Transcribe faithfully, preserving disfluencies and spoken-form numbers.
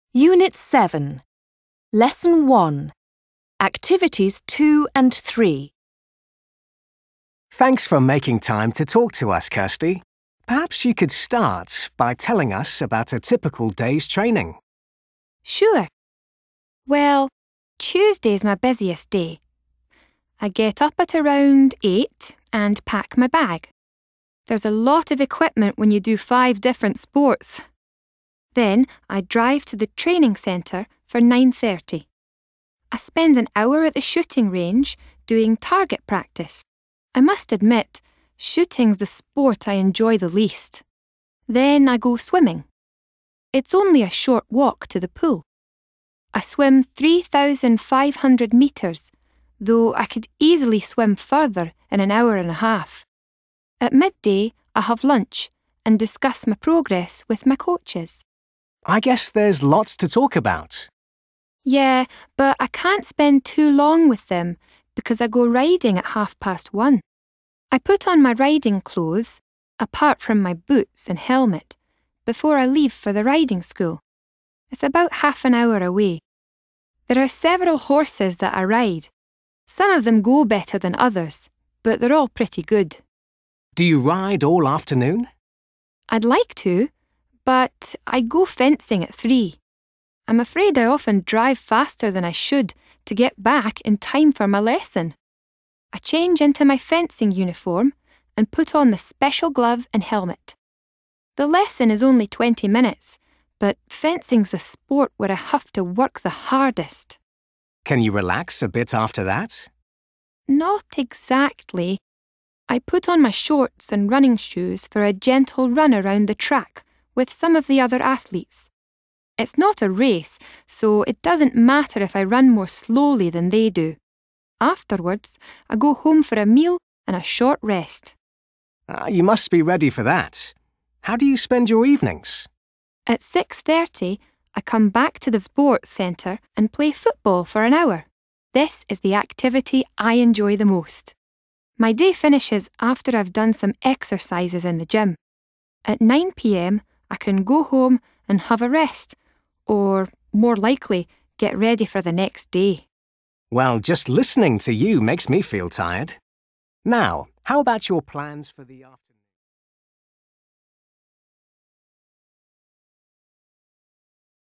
Unit seven. Lesson one. Activities two and three. Thanks for making time to talk to us, Kirsty. Perhaps you could start by telling us about a typical day's training. Sure. Well, Tuesday's my busiest day. I get up at around eight and pack my bag. There's a lot of equipment when you do five different sports. Then I drive to the training centre for nine thirty. I spend an hour at the shooting range doing target practice. I must admit, shooting's the sport I enjoy the least. Then I go swimming. It's only a short walk to the pool. I swim three thousand five hundred metres, though I could easily swim further in an hour and a half. At midday, I have lunch and discuss my progress with my coaches. I guess there's lots to talk about. Yeah, but I can't spend too long with them because I go riding at half past one. I put on my riding clothes, apart from my boots and helmet, before I leave for the riding school. It's about half an hour away. There are several horses that I ride. Some of them go better than others, but they're all pretty good. Do you ride all afternoon? I'd like to, but I go fencing at three. I'm afraid I often drive faster than I should to get back in time for my lesson. I change into my fencing uniform and put on the special glove and helmet. The lesson is only twenty minutes, but fencing's the sport where I have to work the hardest. Can you relax a bit after that? Not exactly. I put on my shorts and running shoes for a gentle run around the track with some of the other athletes. It's not a race, so it doesn't matter if I run more slowly than they do. Afterwards, I go home for a meal and a short rest. Uh, you must be ready for that. How do you spend your evenings? At six thirty, I come back to the sports centre and play football for an hour. This is the activity I enjoy the most. My day finishes after I've done some exercises in the gym. At nine p m, I can go home and have a rest, or, more likely, get ready for the next day. Well, just listening to you makes me feel tired. Now, how about your plans for the afternoon?